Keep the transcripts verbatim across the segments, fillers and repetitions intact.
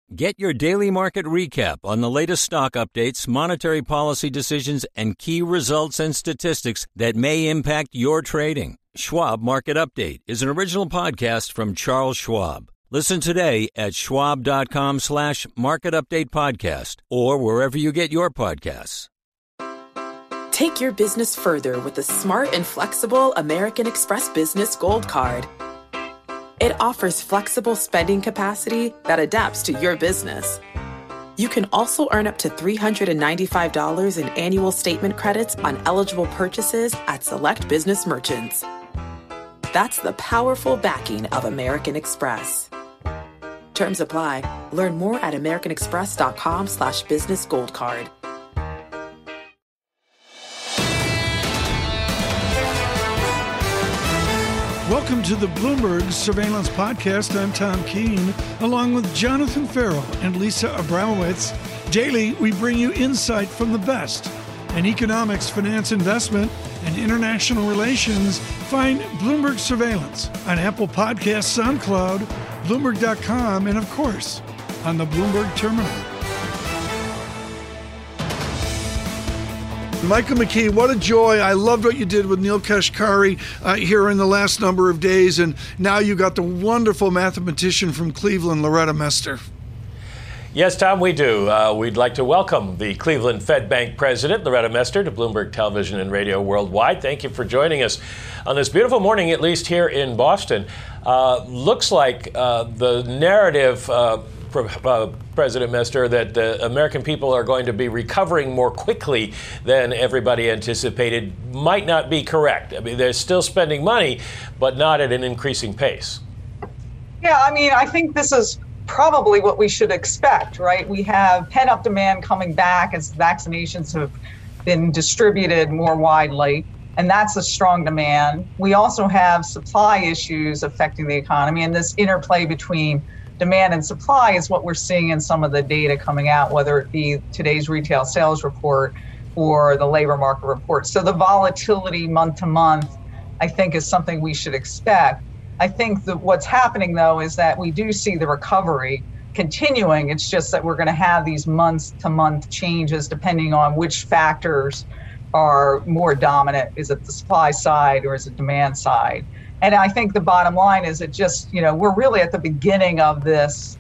Get your daily market recap on the latest stock updates, monetary policy decisions, and key results and statistics that may impact your trading. Schwab Market Update is an original podcast from Charles Schwab. Listen today at schwab.com slash market update podcast or wherever you get your podcasts. Take your business further with the smart and flexible American Express Business Gold Card. It offers flexible spending capacity that adapts to your business. You can also earn up to three hundred ninety-five dollars in annual statement credits on eligible purchases at select business merchants. That's the powerful backing of American Express. Terms apply. Learn more at americanexpress.com slash business gold card. Welcome to the Bloomberg Surveillance Podcast. I'm Tom Keene, along with Jonathan Farrell and Lisa Abramowitz. Daily, we bring you insight from the best in economics, finance, investment, and international relations. Find Bloomberg Surveillance on Apple Podcasts, SoundCloud, Bloomberg dot com, and of course, on the Bloomberg Terminal. Michael McKee, what a joy. I loved what you did with Neel Kashkari uh, here in the last number of days, and now you got the wonderful mathematician from Cleveland, Loretta Mester. Yes, Tom, we do. Uh, we'd like to welcome the Cleveland Fed Bank president, Loretta Mester, to Bloomberg Television and Radio Worldwide. Thank you for joining us on this beautiful morning, at least here in Boston. Uh, looks like uh, the narrative, uh, Uh, President Mester, that the American people are going to be recovering more quickly than everybody anticipated might not be correct. I mean, they're still spending money, but not at an increasing pace. Yeah, I mean, I think this is probably what we should expect, right? We have pent-up demand coming back as vaccinations have been distributed more widely, and that's a strong demand. We also have supply issues affecting the economy, and this interplay between demand and supply is what we're seeing in some of the data coming out, whether it be today's retail sales report or the labor market report. So the volatility month to month, I think, is something we should expect. I think that what's happening, though, is that we do see the recovery continuing. It's just that we're going to have these month to month changes depending on which factors are more dominant. Is it the supply side or is it demand side? And I think the bottom line is it just, you know, we're really at the beginning of this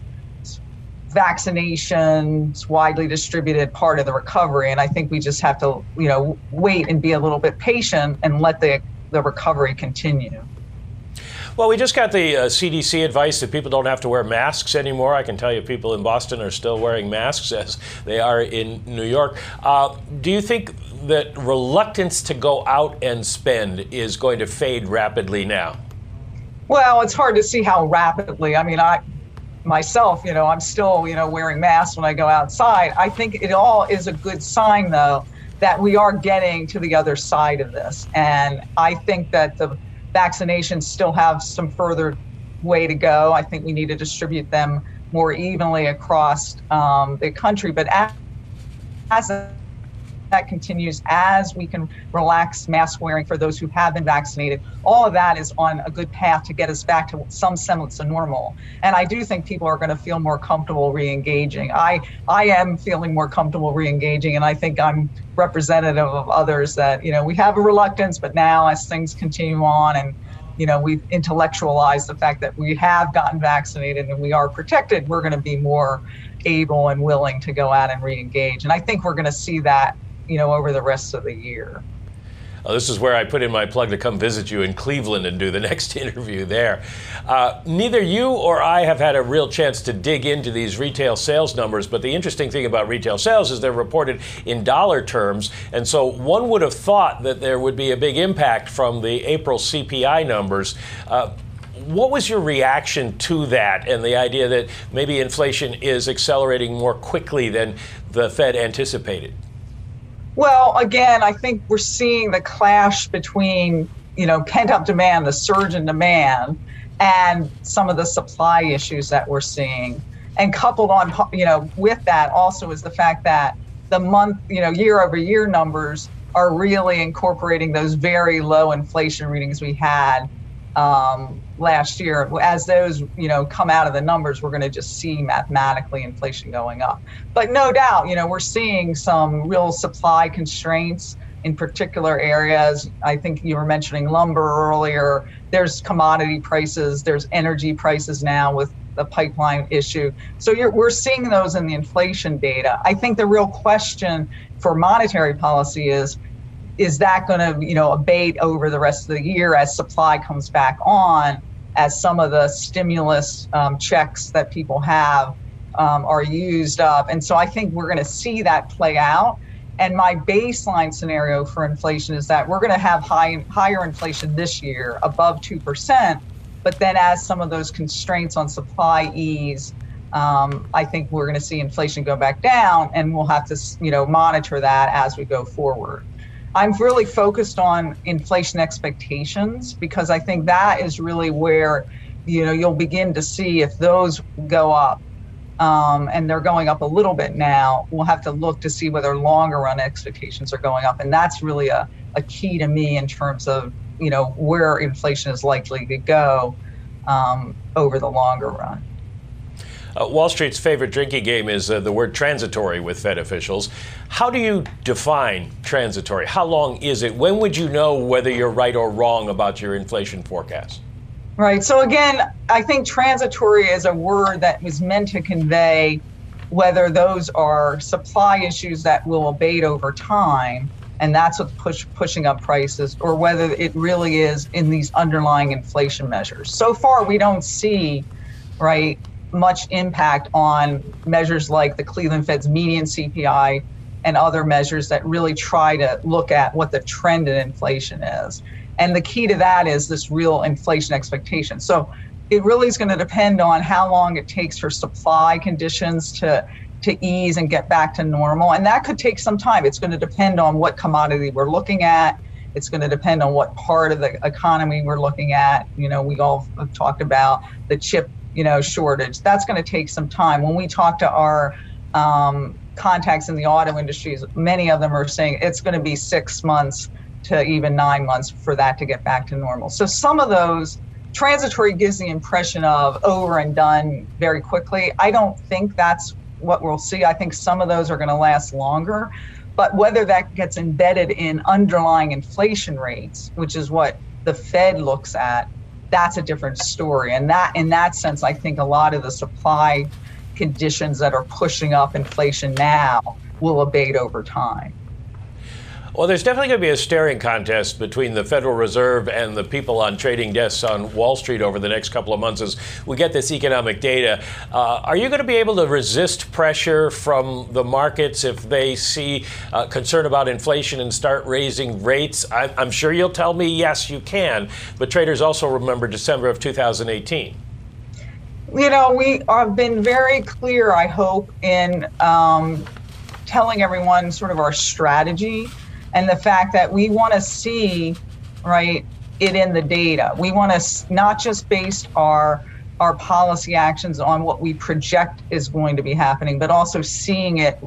vaccinations widely distributed part of the recovery. And I think we just have to, you know, wait and be a little bit patient and let the, the recovery continue. Well, we just got the uh, C D C advice that people don't have to wear masks anymore. I can tell you people in Boston are still wearing masks as they are in New York. Uh, do you think that reluctance to go out and spend is going to fade rapidly now? Well, it's hard to see how rapidly. I mean, I myself, you know, I'm still, you know, wearing masks when I go outside. I think it all is a good sign, though, that we are getting to the other side of this. And I think that the vaccinations still have some further way to go. I think we need to distribute them more evenly across um, the country. But as, as that continues, as we can relax mask wearing for those who have been vaccinated, all of that is on a good path to get us back to some semblance of normal. And I do think people are going to feel more comfortable re-engaging. I, I am feeling more comfortable re-engaging, and I think I'm representative of others that, you know, we have a reluctance, but now as things continue on and, you know, we've intellectualized the fact that we have gotten vaccinated and we are protected, we're going to be more able and willing to go out and re-engage. And I think we're going to see that, you know, over the rest of the year. Uh, this is where I put in my plug to come visit you in Cleveland and do the next interview there. Uh, neither you or I have had a real chance to dig into these retail sales numbers, but the interesting thing about retail sales is they're reported in dollar terms, and so one would have thought that there would be a big impact from the April C P I numbers. Uh, What was your reaction to that and the idea that maybe inflation is accelerating more quickly than the Fed anticipated? Well, again, I think we're seeing the clash between, you know, pent-up demand, the surge in demand, and some of the supply issues that we're seeing. And coupled on, you know, with that also is the fact that the month, you know, year over year numbers are really incorporating those very low inflation readings we had um, last year. As those, you know, come out of the numbers, we're going to just see mathematically inflation going up. But no doubt, you know, we're seeing some real supply constraints in particular areas. I think you were mentioning lumber earlier. There's commodity prices, there's energy prices now with the pipeline issue. So you're, we're seeing those in the inflation data. I think the real question for monetary policy is, is that going to, you know, abate over the rest of the year as supply comes back on, as some of the stimulus um, checks that people have um, are used up? And so I think we're going to see that play out. And my baseline scenario for inflation is that we're going to have high, higher inflation this year, above two percent. But then as some of those constraints on supply ease, um, I think we're going to see inflation go back down, and we'll have to, you know, monitor that as we go forward. I'm really focused on inflation expectations, because I think that is really where, you know, you'll begin to see if those go up, um, and they're going up a little bit now. We'll have to look to see whether longer run expectations are going up. And that's really a, a key to me in terms of, you know, where inflation is likely to go um, over the longer run. Uh, Wall Street's favorite drinking game is uh, the word transitory with Fed officials. How do you define transitory? How long is it? When would you know whether you're right or wrong about your inflation forecast? Right. So again, I think transitory is a word that was meant to convey whether those are supply issues that will abate over time, and that's what's push, pushing up prices, or whether it really is in these underlying inflation measures. So far, we don't see, right, much impact on measures like the Cleveland Fed's median C P I and other measures that really try to look at what the trend in inflation is. And the key to that is this real inflation expectation. So it really is going to depend on how long it takes for supply conditions to to ease and get back to normal. And that could take some time. It's going to depend on what commodity we're looking at. It's going to depend on what part of the economy we're looking at. You know, we all have talked about the chip, you know, shortage. That's going to take some time. When we talk to our um, contacts in the auto industries, many of them are saying it's going to be six months to even nine months for that to get back to normal. So some of those transitory gives the impression of over and done very quickly. I don't think that's what we'll see. I think some of those are going to last longer, but whether that gets embedded in underlying inflation rates, which is what the Fed looks at, that's a different story. And that, in that sense, I think a lot of the supply conditions that are pushing up inflation now will abate over time. Well, there's definitely going to be a staring contest between the Federal Reserve and the people on trading desks on Wall Street over the next couple of months as we get this economic data. Uh, are you going to be able to resist pressure from the markets if they see uh, concern about inflation and start raising rates? I, I'm sure you'll tell me, yes, you can. But traders also remember December of two thousand eighteen. You know, we have been very clear, I hope, in um, telling everyone sort of our strategy. And the fact that we want to see, right, it in the data. We want to not just base our our policy actions on what we project is going to be happening, but also seeing it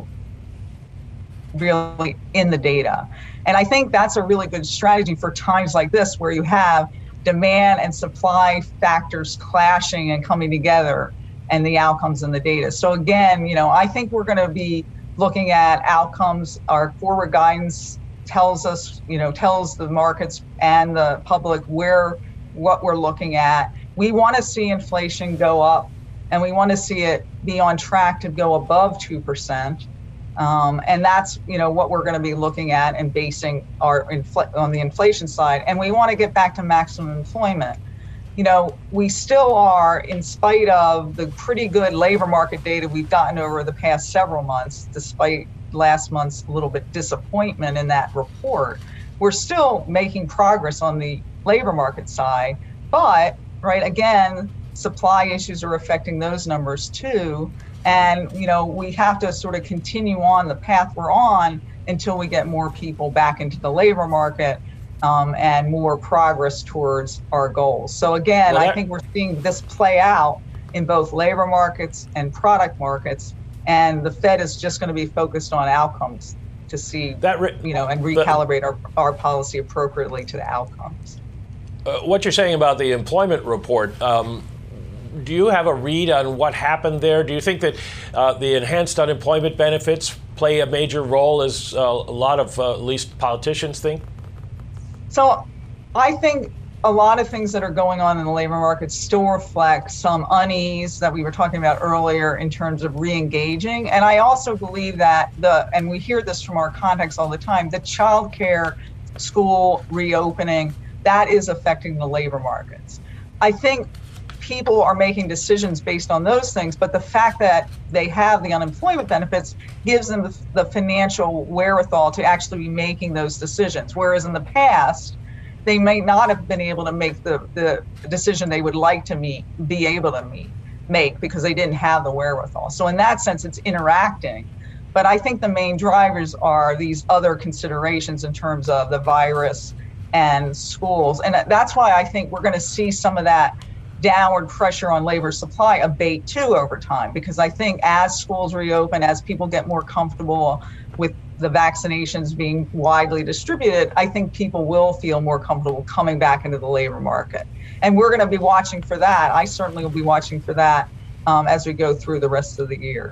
really in the data. And I think that's a really good strategy for times like this, where you have demand and supply factors clashing and coming together, and the outcomes in the data. So again, you know, I think we're going to be looking at outcomes. Our forward guidance tells us, you know, tells the markets and the public where, what we're looking at. We want to see inflation go up, and we want to see it be on track to go above two percent. Um, and that's, you know, what we're going to be looking at and basing our infl- on the inflation side. And we want to get back to maximum employment. You know, we still are, in spite of the pretty good labor market data we've gotten over the past several months, despite last month's little bit disappointment in that report, we're still making progress on the labor market side. But, right, again, supply issues are affecting those numbers too. And, you know, we have to sort of continue on the path we're on until we get more people back into the labor market um, and more progress towards our goals. So again, well, that- I think we're seeing this play out in both labor markets and product markets. And the Fed is just going to be focused on outcomes to see that, re- you know, and recalibrate the, our, our policy appropriately to the outcomes. uh, what you're saying about the employment report, um, do you have a read on what happened there? Do you think that uh, the enhanced unemployment benefits play a major role, as uh, a lot of uh, at least politicians think? So I think a lot of things that are going on in the labor market still reflect some unease that we were talking about earlier in terms of re-engaging. And I also believe that the, and we hear this from our contacts all the time, the child care, school reopening, that is affecting the labor markets. I think people are making decisions based on those things, but the fact that they have the unemployment benefits gives them the, the financial wherewithal to actually be making those decisions. Whereas in the past, they may not have been able to make the, the decision they would like to meet, be able to meet, make because they didn't have the wherewithal. So in that sense, it's interacting. But I think the main drivers are these other considerations in terms of the virus and schools. And that's why I think we're going to see some of that downward pressure on labor supply abate too over time, because I think as schools reopen, as people get more comfortable with the vaccinations being widely distributed, I think people will feel more comfortable coming back into the labor market. And we're going to be watching for that. I certainly will be watching for that um, as we go through the rest of the year.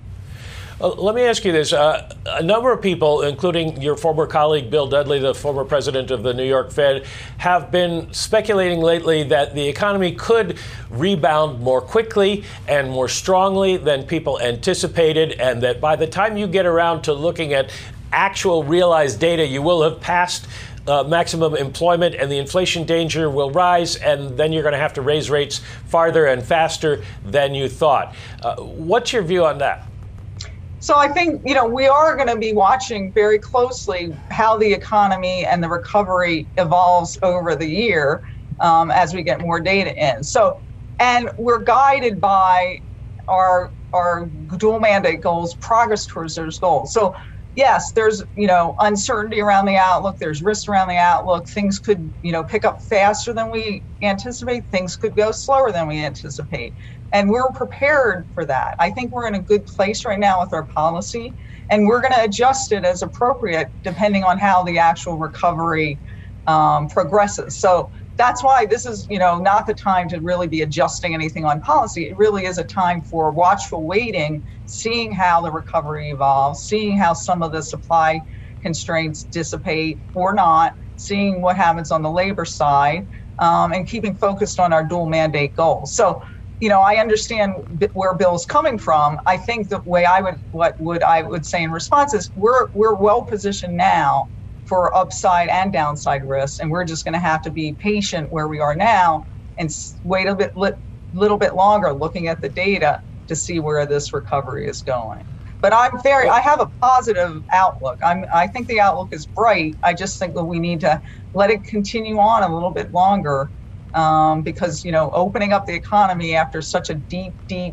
Uh, let me ask you this. Uh, a number of people, including your former colleague Bill Dudley, the former president of the New York Fed, have been speculating lately that the economy could rebound more quickly and more strongly than people anticipated, and that by the time you get around to looking at actual realized data, you will have passed Uh, maximum employment and the inflation danger will rise, and then you're going to have to raise rates farther and faster than you thought. Uh, what's your view on that? So I think, you know, we are going to be watching very closely how the economy and the recovery evolves over the year um, as we get more data in. So, and we're guided by our our dual mandate goals, progress towards those goals. So yes, there's, you know, uncertainty around the outlook. There's risk around the outlook. Things could, you know, pick up faster than we anticipate. Things could go slower than we anticipate. And we're prepared for that. I think we're in a good place right now with our policy, and we're going to adjust it as appropriate depending on how the actual recovery um, progresses. So that's why this is, you know, not the time to really be adjusting anything on policy. It really is a time for watchful waiting, seeing how the recovery evolves, seeing how some of the supply constraints dissipate or not, seeing what happens on the labor side, um, and keeping focused on our dual mandate goals. So, you know, I understand where Bill's coming from. I think the way I would, what would I would say in response is we're we're well positioned now for upside and downside risks, and we're just going to have to be patient where we are now and wait a bit, li- little bit longer, looking at the data to see where this recovery is going. But I'm very, I have a positive outlook. I'm, I think the outlook is bright. I just think that we need to let it continue on a little bit longer. Um, because, you know, opening up the economy after such a deep, deep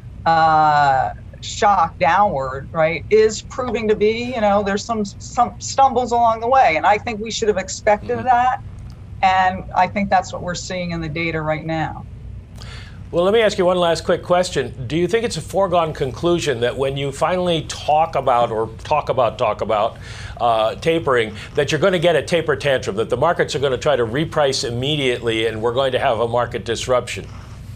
uh, shock downward, right, is proving to be, you know, there's some some stumbles along the way. And I think we should have expected mm-hmm. that. And I think that's what we're seeing in the data right now. Well, let me ask you one last quick question. Do you think it's a foregone conclusion that when you finally talk about or talk about, talk about uh, tapering, that you're going to get a taper tantrum, that the markets are going to try to reprice immediately and we're going to have a market disruption?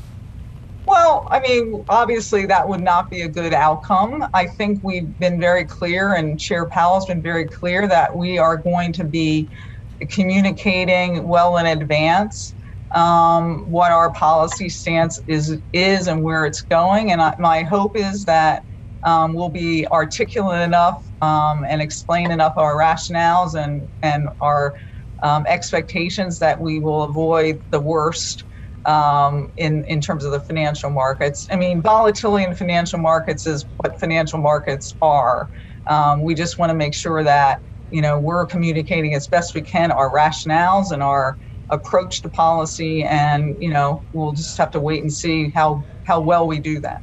Well, I mean, obviously that would not be a good outcome. I think we've been very clear, and Chair Powell's been very clear, that we are going to be communicating well in advance um, what our policy stance is, is and where it's going. And I, my hope is that um, we'll be articulate enough um, and explain enough our rationales and, and our um, expectations that we will avoid the worst um, in, in terms of the financial markets. I mean, volatility in financial markets is what financial markets are. Um, we just want to make sure that, you know, we're communicating as best we can our rationales and our approach to policy, and, you know, we'll just have to wait and see how, how well we do that.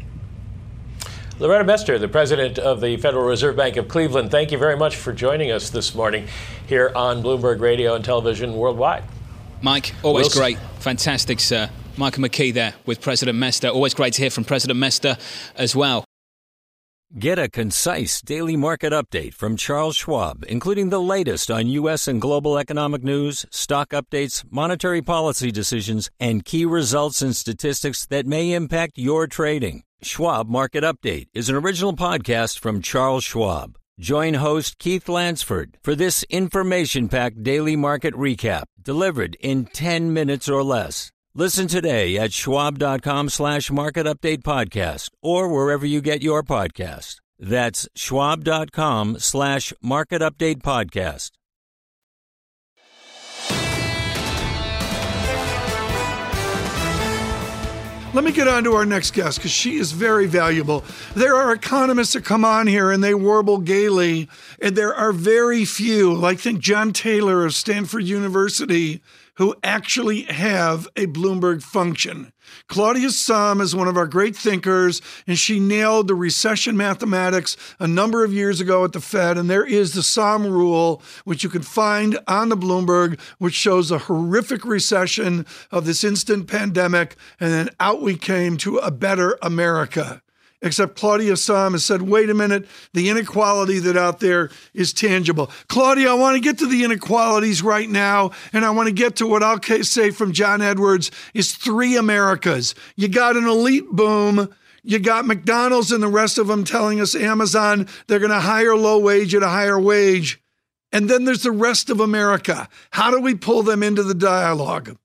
Loretta Mester, the president of the Federal Reserve Bank of Cleveland, thank you very much for joining us this morning here on Bloomberg Radio and Television Worldwide. Mike, always Wilson. Great. Fantastic, sir. Michael McKee there with President Mester. Always great to hear from President Mester as well. Get a concise daily market update from Charles Schwab, including the latest on U S and global economic news, stock updates, monetary policy decisions, and key results and statistics that may impact your trading. Schwab Market Update is an original podcast from Charles Schwab. Join host Keith Lansford for this information-packed daily market recap delivered in ten minutes or less. Listen today at schwab.com slash market update podcast or wherever you get your podcast. That's schwab.com slash market update podcast. Let me get on to our next guest because she is very valuable. There are economists that come on here and they warble gaily, and there are very few, like think John Taylor of Stanford University, who actually have a Bloomberg function. Claudia Sahm is one of our great thinkers, and she nailed the recession mathematics a number of years ago at the Fed, and there is the Sahm rule, which you can find on the Bloomberg, which shows a horrific recession of this instant pandemic, and then out we came to a better America. Except Claudia Sahm has said, wait a minute, the inequality that out there is tangible. Claudia, I want to get to the inequalities right now, and I want to get to what I'll say from John Edwards is three Americas. You got an elite boom. You got McDonald's and the rest of them telling us Amazon, they're going to hire low wage at a higher wage. And then there's the rest of America. How do we pull them into the dialogue?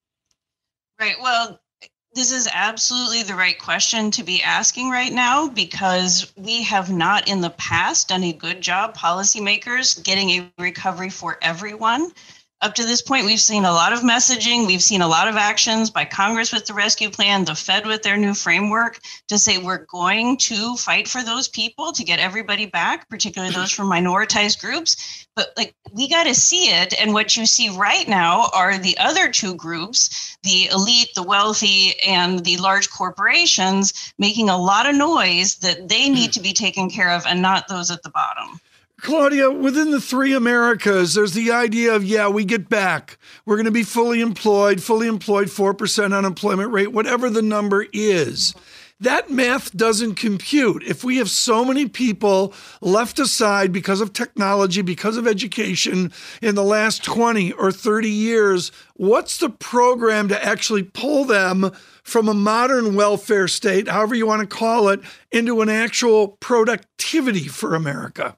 Right. Well, this is absolutely the right question to be asking right now, because we have not in the past done a good job, policymakers, getting a recovery for everyone. Up to this point, we've seen a lot of messaging. We've seen a lot of actions by Congress with the rescue plan, the Fed with their new framework to say we're going to fight for those people to get everybody back, particularly those from minoritized groups. But like, we got to see it. And what you see right now are the other two groups, the elite, the wealthy, and the large corporations making a lot of noise that they need to be taken care of and not those at the bottom. Claudia, within the three Americas, there's the idea of, yeah, we get back. We're going to be fully employed, fully employed, four percent unemployment rate, whatever the number is. That math doesn't compute. If we have so many people left aside because of technology, because of education in the last twenty or thirty years, what's the program to actually pull them from a modern welfare state, however you want to call it, into an actual productivity for America?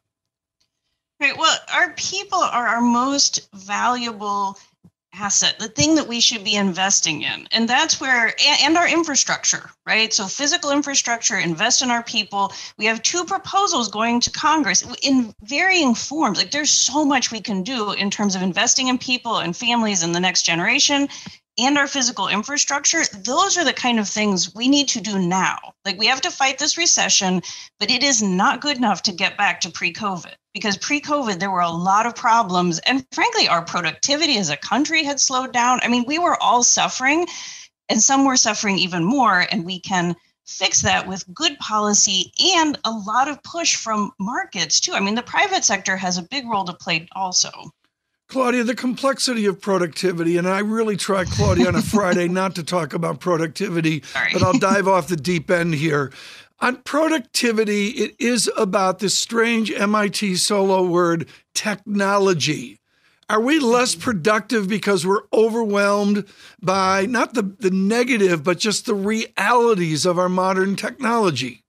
Right. Well, our people are our most valuable asset, the thing that we should be investing in. And that's where, and our infrastructure, right? So physical infrastructure, invest in our people. We have two proposals going to Congress in varying forms. Like, there's so much we can do in terms of investing in people and families in the next generation and our physical infrastructure. Those are the kind of things we need to do now. Like, we have to fight this recession, but it is not good enough to get back to pre-COVID. Because pre-COVID, there were a lot of problems. And frankly, our productivity as a country had slowed down. I mean, we were all suffering, and some were suffering even more. And we can fix that with good policy and a lot of push from markets, too. I mean, the private sector has a big role to play also. Claudia, the complexity of productivity, and I really try, Claudia, on a Friday not to talk about productivity, Sorry. but I'll dive off the deep end here. On productivity, it is about this strange M I T solo word, technology. Are we less productive because we're overwhelmed by not the, the negative, but just the realities of our modern technology?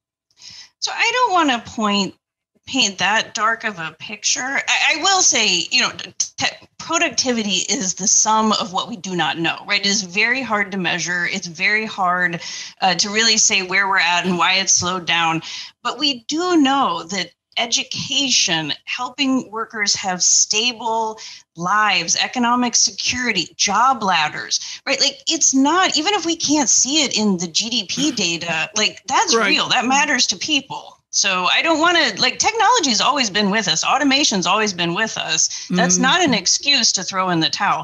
So I don't want to point paint that dark of a picture. I, I will say, you know, te- productivity is the sum of what we do not know, right? It is very hard to measure. It's very hard uh, to really say where we're at and why it's slowed down. But we do know that education, helping workers have stable lives, economic security, job ladders, right? Like, it's not, even if we can't see it in the G D P data, like, that's right. real. That matters to people. So I don't want to, like, technology's always been with us. Automation's always been with us. That's mm. not an excuse to throw in the towel here.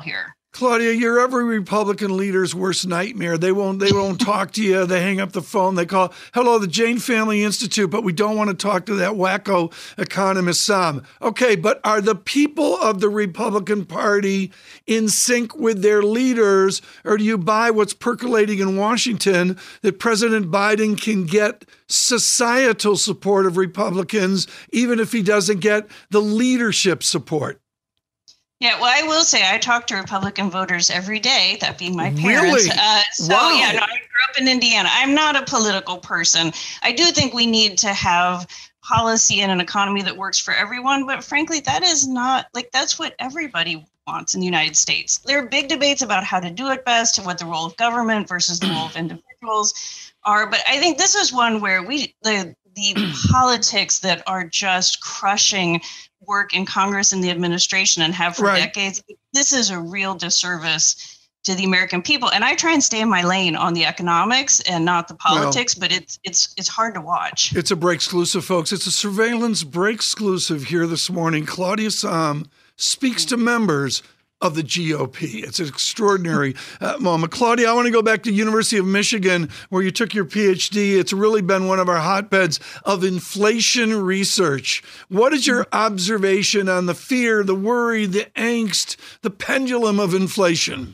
Claudia, you're every Republican leader's worst nightmare. They won't they won't talk to you. They hang up the phone. They call, hello, the Jane Family Institute, but we don't want to talk to that wacko economist Sam. Okay, but are the people of the Republican Party in sync with their leaders, or do you buy what's percolating in Washington, that President Biden can get societal support of Republicans, even if he doesn't get the leadership support? Yeah, well, I will say I talk to Republican voters every day, that being my parents. Really? Uh, so, Wow. yeah, no, I grew up in Indiana. I'm not a political person. I do think we need to have policy and an economy that works for everyone. But frankly, that is not, like, that's what everybody wants in the United States. There are big debates about how to do it best and what the role of government versus the role of individuals are. But I think this is one where we, the the politics that are just crushing work in Congress and the administration and have for Right. decades, this is a real disservice to the American people. And I try and stay in my lane on the economics and not the politics, well, but it's it's it's hard to watch. It's a break exclusive, folks. It's a surveillance break exclusive here this morning. Claudia Sahm speaks to members of the G O P. It's an extraordinary uh, moment. Claudia, I want to go back to University of Michigan, where you took your P H D. It's really been one of our hotbeds of inflation research. What is your observation on the fear, the worry, the angst, the pendulum of inflation?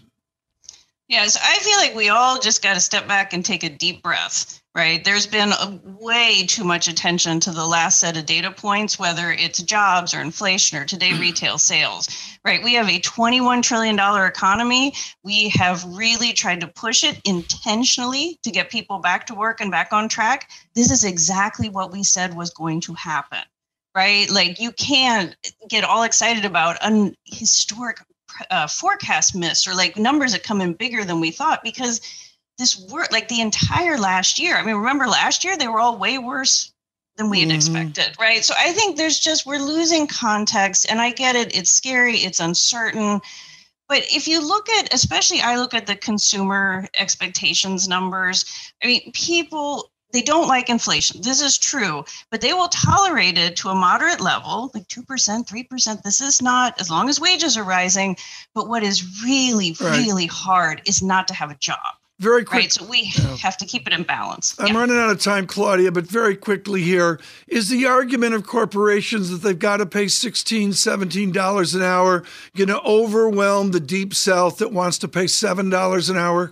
Yes, I feel like we all just got to step back and take a deep breath, right? There's been a way too much attention to the last set of data points, whether it's jobs or inflation or today retail sales, right? We have a twenty-one trillion dollars economy. We have really tried to push it intentionally to get people back to work and back on track. This is exactly what we said was going to happen, right? Like, you can't get all excited about an historic Uh, forecast miss or like numbers that come in bigger than we thought, because this work, like the entire last year, I mean, remember last year, they were all way worse than we had mm-hmm. expected, right? So I think there's just, we're losing context, and I get it. It's scary. It's uncertain. But if you look at, especially I look at the consumer expectations numbers, I mean, people, they don't like inflation. This is true, but they will tolerate it to a moderate level, like two percent, three percent. This is not, as long as wages are rising. But what is really, right. really hard is not to have a job. Very quick. Right. So we yeah. have to keep it in balance. I'm yeah. running out of time, Claudia, but very quickly here, is the argument of corporations that they've got to pay sixteen dollars, seventeen dollars an hour going to overwhelm the Deep South that wants to pay seven dollars an hour?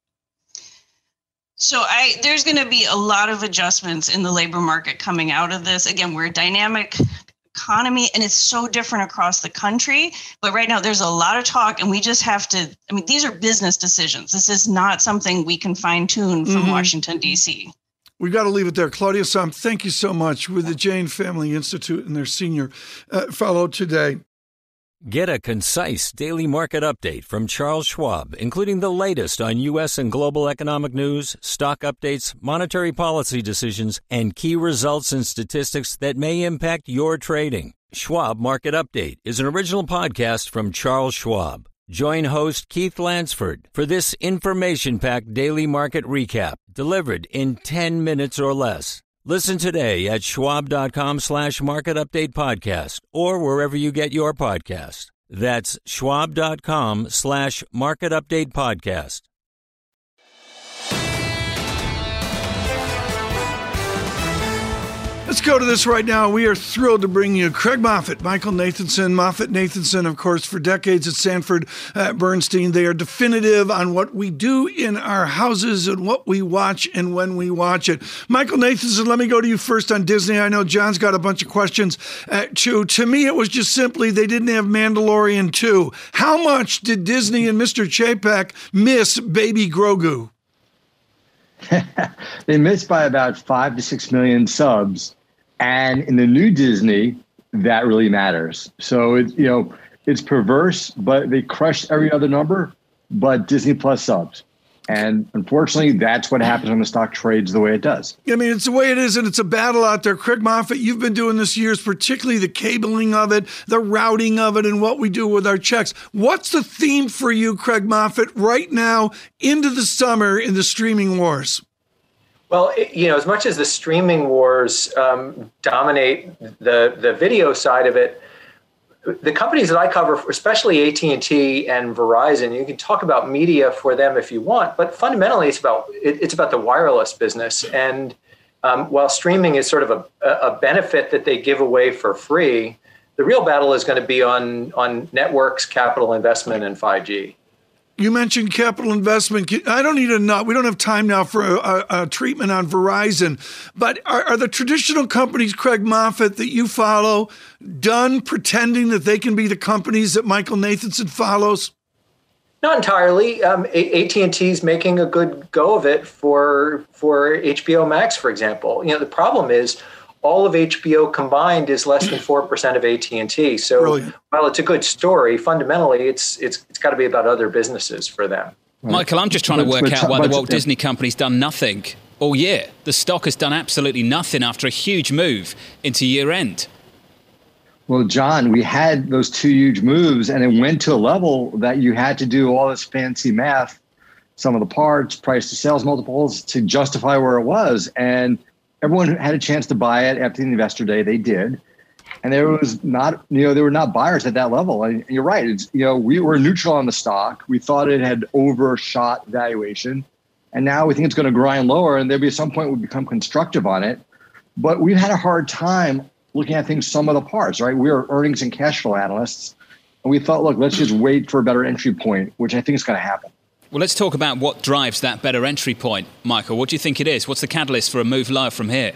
So I, there's going to be a lot of adjustments in the labor market coming out of this. Again, we're a dynamic economy, and it's so different across the country. But right now, there's a lot of talk, and we just have to, I mean, these are business decisions. This is not something we can fine tune from mm-hmm. Washington, D C. We've got to leave it there. Claudia Sahm, thank you so much, with the Jane Family Institute and their senior uh, fellow today. Get a concise daily market update from Charles Schwab, including the latest on U S and global economic news, stock updates, monetary policy decisions, and key results and statistics that may impact your trading. Schwab Market Update is an original podcast from Charles Schwab. Join host Keith Lansford for this information-packed daily market recap, delivered in ten minutes or less. Listen today at schwab.com slash market update podcast or wherever you get your podcast. That's schwab.com slash market update podcast. Let's go to this right now. We are thrilled to bring you Craig Moffett, Michael Nathanson. Moffett Nathanson, of course, for decades at Sanford uh, Bernstein. They are definitive on what we do in our houses and what we watch and when we watch it. Michael Nathanson, let me go to you first on Disney. I know John's got a bunch of questions uh, too. To me, it was just simply they didn't have Mandalorian two. How much did Disney and Mister Chapek miss Baby Grogu? They missed by about five to six million subs. And in the new Disney, that really matters. So, it, you know, it's perverse, but they crushed every other number but Disney Plus subs. And unfortunately, that's what happens when the stock trades the way it does. I mean, it's the way it is, and it's a battle out there. Craig Moffett, you've been doing this years, particularly the cabling of it, the routing of it, and what we do with our checks. What's the theme for you, Craig Moffett, right now into the summer in the streaming wars? Well, you know, as much as the streaming wars um, dominate the, the video side of it, the companies that I cover, especially A T and T and Verizon, you can talk about media for them if you want, but fundamentally it's about it, it's about the wireless business. And um, while streaming is sort of a, a benefit that they give away for free, the real battle is going to be on on networks, capital investment, and five G. You mentioned capital investment. I don't need a nut. We don't have time now for a, a, a treatment on Verizon. But are, are the traditional companies, Craig Moffett, that you follow, done pretending that they can be the companies that Michael Nathanson follows? Not entirely. Um, A T and T is making a good go of it for for H B O Max, for example. You know, the problem is all of H B O combined is less than four percent of A T and T. So Brilliant. While it's a good story, fundamentally, it's it's it's got to be about other businesses for them. Michael, I'm just trying to work out why the Walt Disney Company's done nothing all year. The stock has done absolutely nothing after a huge move into year end. Well, John, we had those two huge moves, and it went to a level that you had to do all this fancy math, some of the parts, price to sales multiples, to justify where it was. And everyone had a chance to buy it after the investor day. They did. And there was not, you know, there were not buyers at that level. And you're right. It's, you know, we were neutral on the stock. We thought it had overshot valuation. And now we think it's going to grind lower. And there'll be some point we become constructive on it. But we've had a hard time looking at things, some of the parts, right? We are earnings and cash flow analysts. And we thought, look, let's just wait for a better entry point, which I think is going to happen. Well, let's talk about what drives that better entry point, Michael. What do you think it is? What's the catalyst for a move lower from here?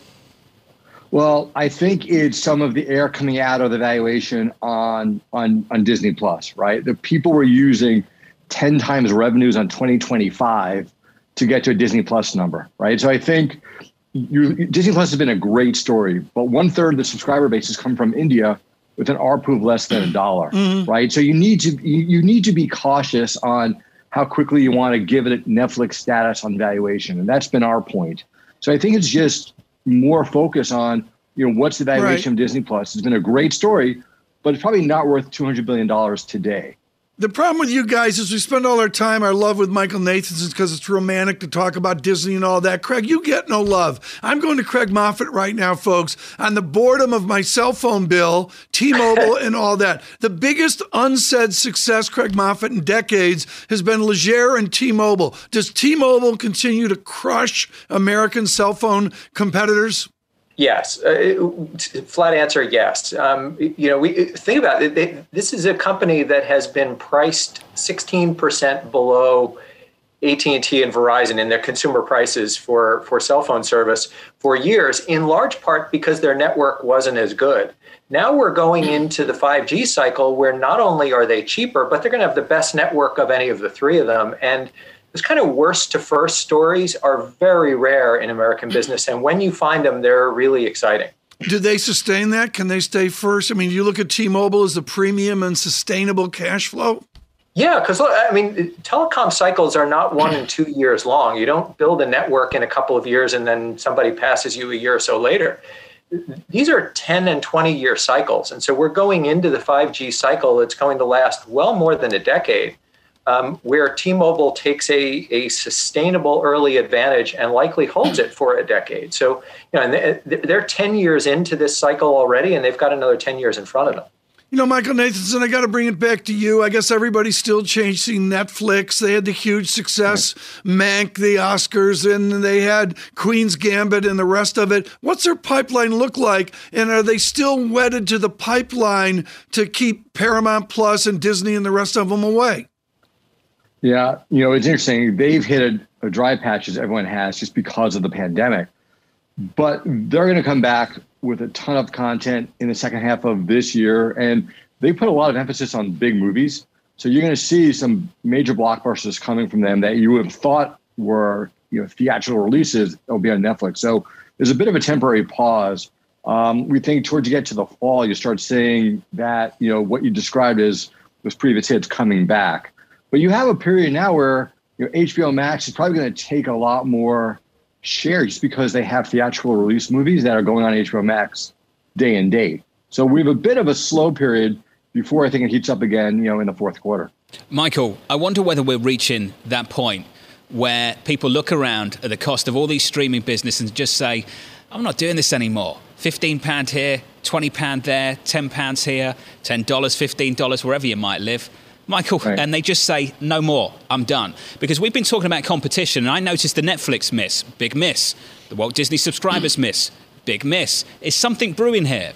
Well, I think it's some of the air coming out of the valuation on on, on Disney Plus, right? The people were using ten times revenues on twenty twenty-five to get to a Disney Plus number, right? So I think you, Disney Plus has been a great story, but one third of the subscriber base has come from India with an A R P U of less than a dollar, mm-hmm. right? So you need to you, you need to be cautious on how quickly you want to give it Netflix status on valuation. And that's been our point. So I think it's just more focus on, you know, what's the valuation right. of Disney Plus? It's been a great story, but it's probably not worth two hundred billion dollars today. The problem with you guys is we spend all our time, our love with Michael Nathanson, because it's romantic to talk about Disney and all that. Craig, you get no love. I'm going to Craig Moffett right now, folks, on the boredom of my cell phone bill, T-Mobile and all that. The biggest unsaid success, Craig Moffett, in decades has been Leger and T-Mobile. Does T-Mobile continue to crush American cell phone competitors? Yes. Uh, flat answer, yes. Um, you know, we think about it. They, this is a company that has been priced sixteen percent below A T and T and Verizon in their consumer prices for, for cell phone service for years, in large part because their network wasn't as good. Now we're going into the five G cycle where not only are they cheaper, but they're going to have the best network of any of the three of them. And those kind of worst to first stories are very rare in American business. And when you find them, they're really exciting. Do they sustain that? Can they stay first? I mean, you look at T-Mobile as the premium and sustainable cash flow. Yeah, because I mean, telecom cycles are not one and two years long. You don't build a network in a couple of years and then somebody passes you a year or so later. These are ten and twenty year cycles. And so we're going into the five G cycle. It's going to last well more than a decade. Um, where T-Mobile takes a, a sustainable early advantage and likely holds it for a decade. So, you know, and they're ten years into this cycle already, and they've got another ten years in front of them. You know, Michael Nathanson, I got to bring it back to you. I guess everybody's still chasing Netflix. They had the huge success, Mank, the Oscars, and they had Queen's Gambit and the rest of it. What's their pipeline look like? And are they still wedded to the pipeline to keep Paramount Plus and Disney and the rest of them away? Yeah, you know, it's interesting. They've hit a, a dry patch, as everyone has, just because of the pandemic. But they're going to come back with a ton of content in the second half of this year. And they put a lot of emphasis on big movies. So you're going to see some major blockbusters coming from them that you would have thought were, you know, theatrical releases. They'll be on Netflix. So there's a bit of a temporary pause. Um, we think towards you get to the fall, you start seeing that, you know, what you described as those previous hits coming back. But you have a period now where, you know, H B O Max is probably going to take a lot more share just because they have theatrical release movies that are going on H B O Max day and date. So we have a bit of a slow period before I think it heats up again, you know, in the fourth quarter. Michael, I wonder whether we're reaching that point where people look around at the cost of all these streaming businesses and just say, I'm not doing this anymore. fifteen pounds here, twenty pounds there, ten pounds here, ten dollars, fifteen dollars, wherever you might live. Michael, right. And they just say, no more, I'm done. Because we've been talking about competition, and I noticed the Netflix miss, big miss. The Walt Disney subscribers miss, big miss. Is something brewing here?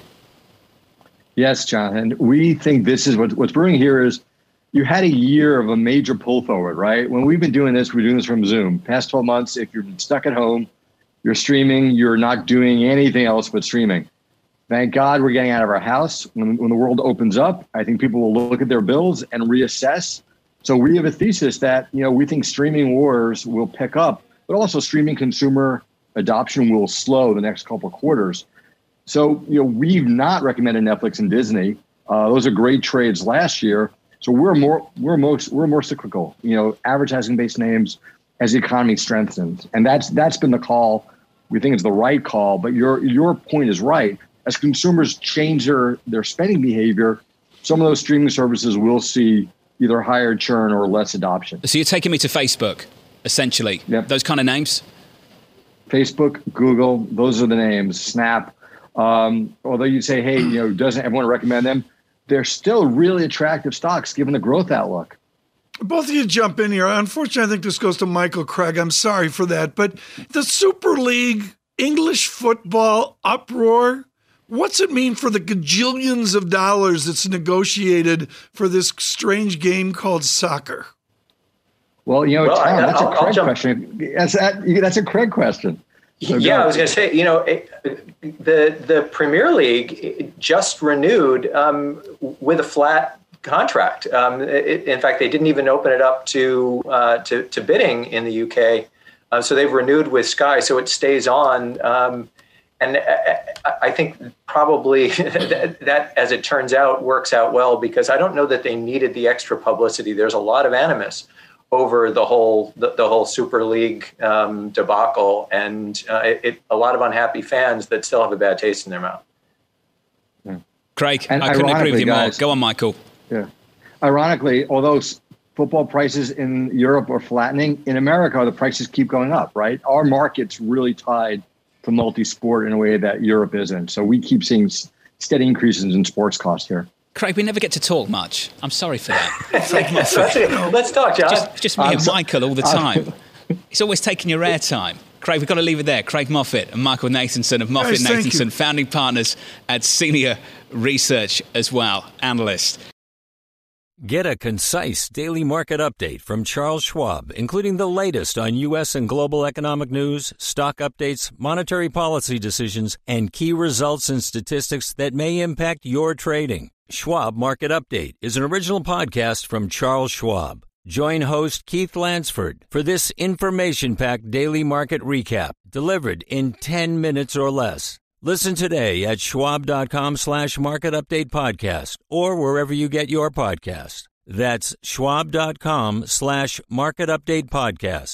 Yes, Jonathan. We think this is what, what's brewing here is you had a year of a major pull forward, right? When we've been doing this, we're doing this from Zoom. Past twelve months, if you're stuck at home, you're streaming, you're not doing anything else but streaming. Thank God we're getting out of our house. When, when the world opens up, I think people will look at their bills and reassess. So we have a thesis that, you know, we think streaming wars will pick up, but also streaming consumer adoption will slow the next couple of quarters. So, you know, we've not recommended Netflix and Disney. Uh, those are great trades last year. So we're more, we're most, we're more cyclical, you know, advertising-based names as the economy strengthens. And that's, that's been the call. We think it's the right call, but your, your point is right. As consumers change their, their spending behavior, some of those streaming services will see either higher churn or less adoption. So you're taking me to Facebook, essentially. Yep. Those kind of names? Facebook, Google, those are the names. Snap. Um, although you say, hey, you know, doesn't everyone recommend them? They're still really attractive stocks given the growth outlook. Both of you jump in here. Unfortunately, I think this goes to Michael Craig. I'm sorry for that. But the Super League, English football uproar, what's it mean for the gajillions of dollars that's negotiated for this strange game called soccer? Well, you know, well, Tom, I, that's I'll, a Craig I'll question. That's, that, that's a Craig question. So yeah, go. I was going to say, you know, it, the the Premier League just renewed um, with a flat contract. Um, it, in fact, they didn't even open it up to uh, to, to bidding in the U K. Uh, so they've renewed with Sky, so it stays on. Um, and I, I think probably that, that, as it turns out, works out well because I don't know that they needed the extra publicity. There's a lot of animus over the whole the, the whole Super League um, debacle, and uh, it, it, a lot of unhappy fans that still have a bad taste in their mouth. Yeah. Craig, and I couldn't agree with you guys, more. Go on, Michael. Yeah. Ironically, although football prices in Europe are flattening, in America the prices keep going up. Right, our market's really tied to multi-sport in a way that Europe isn't. So we keep seeing steady increases in sports costs here. Craig, we never get to talk much. I'm sorry for that. Let's talk, John. Just, just me I'm and so, Michael all the time. It's always taking your airtime. Craig, we've got to leave it there. Craig Moffett and Michael Nathanson of Moffett Guys, Nathanson, founding partners at Senior Research as well, analyst. Get a concise daily market update from Charles Schwab, including the latest on U S and global economic news, stock updates, monetary policy decisions, and key results and statistics that may impact your trading. Schwab Market Update is an original podcast from Charles Schwab. Join host Keith Lansford for this information-packed daily market recap delivered in ten minutes or less. Listen today at schwab.com slash market update podcast or wherever you get your podcast. That's schwab.com slash market update podcast.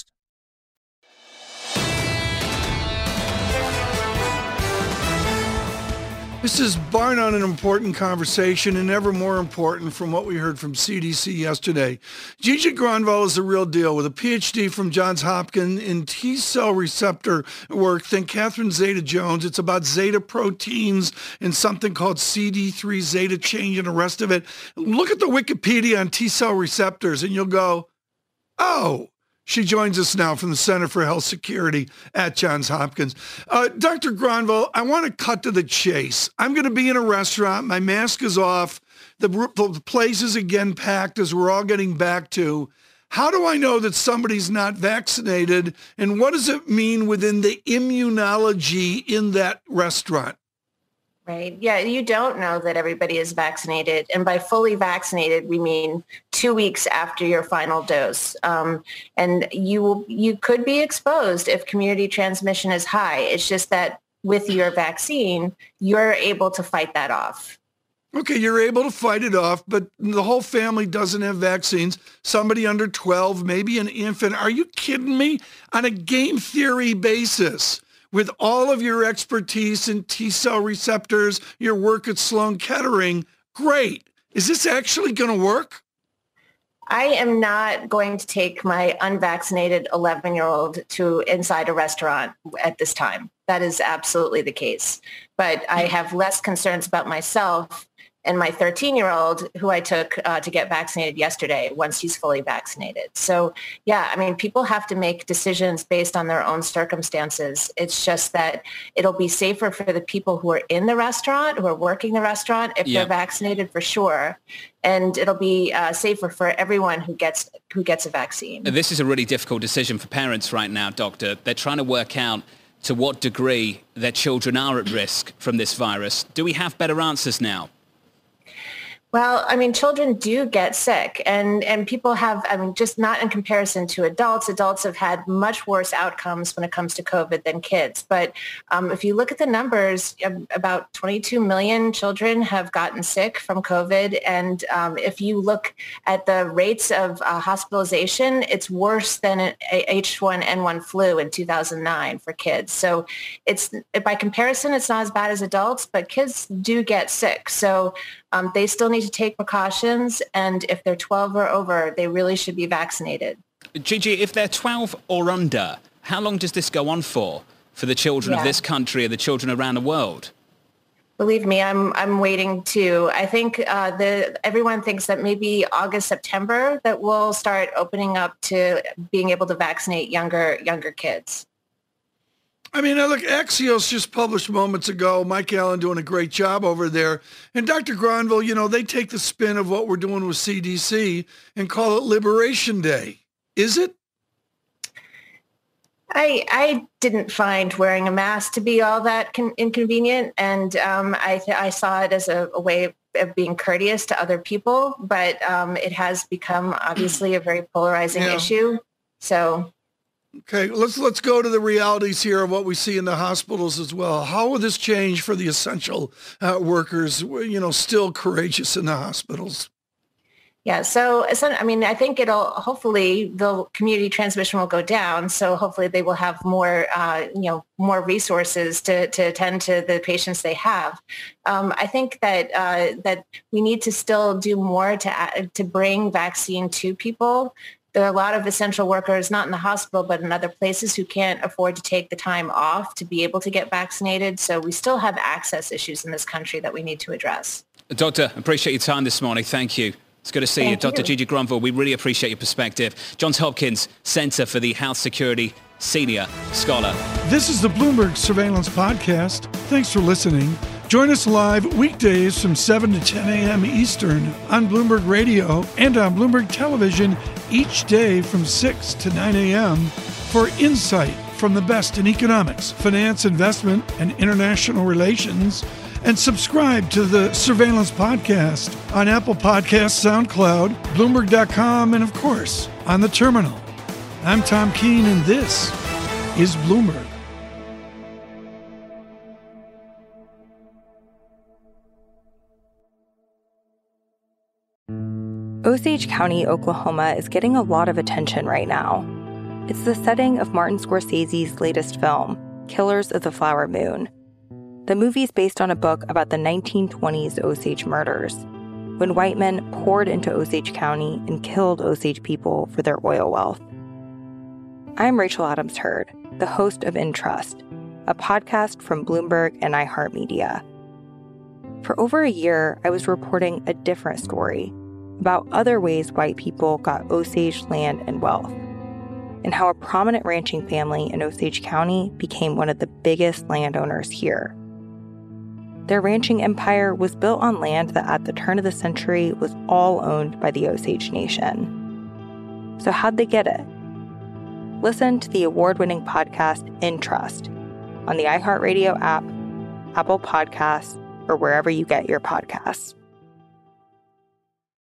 This is bar none an important conversation and ever more important from what we heard from C D C yesterday. Gigi Gronvall is the real deal with a P H D from Johns Hopkins in T-cell receptor work. Think Catherine Zeta-Jones. It's about zeta proteins and something called C D three zeta change and the rest of it. Look at the Wikipedia on T-cell receptors and you'll go, oh. She joins us now from the Center for Health Security at Johns Hopkins. Uh, Doctor Gronvall, I want to cut to the chase. I'm going to be in a restaurant. My mask is off. The, the place is again packed as we're all getting back to. How do I know that somebody's not vaccinated? And what does it mean within the immunology in that restaurant? Right. Yeah, you don't know that everybody is vaccinated. And by fully vaccinated, we mean two weeks after your final dose. Um, and you will, you could be exposed if community transmission is high. It's just that with your vaccine, you're able to fight that off. Okay, you're able to fight it off, but the whole family doesn't have vaccines. Somebody under twelve, maybe an infant. Are you kidding me? On a game theory basis, with all of your expertise in T-cell receptors, your work at Sloan Kettering, great. Is this actually going to work? I am not going to take my unvaccinated eleven-year-old to inside a restaurant at this time. That is absolutely the case. But I have less concerns about myself and my thirteen-year-old who I took uh, to get vaccinated yesterday once he's fully vaccinated. So, yeah, I mean, people have to make decisions based on their own circumstances. It's just that it'll be safer for the people who are in the restaurant, who are working the restaurant, if Yeah. they're vaccinated for sure. And it'll be uh, safer for everyone who gets who gets a vaccine. This is a really difficult decision for parents right now, Doctor. They're trying to work out to what degree their children are at risk from this virus. Do we have better answers now? Well, I mean, children do get sick, and, and people have, I mean, just not in comparison to adults. Adults have had much worse outcomes when it comes to COVID than kids. But um, if you look at the numbers, about twenty-two million children have gotten sick from COVID. And um, if you look at the rates of uh, hospitalization, it's worse than an H one N one flu in two thousand nine for kids. So it's, by comparison, it's not as bad as adults, but kids do get sick. So Um, they still need to take precautions, and if they're twelve or over, they really should be vaccinated. Gigi, if they're twelve or under, how long does this go on for, for the children Yeah. of this country or the children around the world? Believe me, I'm I'm waiting too. I think uh, the everyone thinks that maybe August, September that we'll start opening up to being able to vaccinate younger younger kids. I mean, look, Axios just published moments ago, Mike Allen doing a great job over there. And Doctor Granville, you know, they take the spin of what we're doing with C D C and call it Liberation Day. Is it? I I didn't find wearing a mask to be all that con- inconvenient, and um, I th- I saw it as a, a way of being courteous to other people. But um, it has become obviously a very polarizing Yeah. issue. So. Okay, let's let's go to the realities here of what we see in the hospitals as well. How will this change for the essential uh, workers, you know, still courageous in the hospitals? Yeah, so, so I mean, I think it'll hopefully the community transmission will go down. So hopefully they will have more, uh, you know, more resources to, to attend to the patients they have. Um, I think that uh, that we need to still do more to uh, to bring vaccine to people. There are a lot of essential workers, not in the hospital, but in other places who can't afford to take the time off to be able to get vaccinated. So we still have access issues in this country that we need to address. Doctor, appreciate your time this morning. Thank you. It's good to see Thank you. Doctor you. Gigi Granville, we really appreciate your perspective. Johns Hopkins Center for the Health Security Senior Scholar. This is the Bloomberg Surveillance Podcast. Thanks for listening. Join us live weekdays from seven to ten a.m. Eastern on Bloomberg Radio and on Bloomberg Television each day from six to nine a.m. for insight from the best in economics, finance, investment, and international relations. And subscribe to the Surveillance Podcast on Apple Podcasts, SoundCloud, Bloomberg dot com, and of course, on the terminal. I'm Tom Keene, and this is Bloomberg. Osage County, Oklahoma is getting a lot of attention right now. It's the setting of Martin Scorsese's latest film, Killers of the Flower Moon. The movie is based on a book about the nineteen twenties Osage murders, when white men poured into Osage County and killed Osage people for their oil wealth. I'm Rachel Adams Heard, the host of In Trust, a podcast from Bloomberg and iHeartMedia. For over a year, I was reporting a different story about other ways white people got Osage land and wealth, and how a prominent ranching family in Osage County became one of the biggest landowners here. Their ranching empire was built on land that at the turn of the century was all owned by the Osage Nation. So how'd they get it? Listen to the award-winning podcast In Trust on the iHeartRadio app, Apple Podcasts, or wherever you get your podcasts.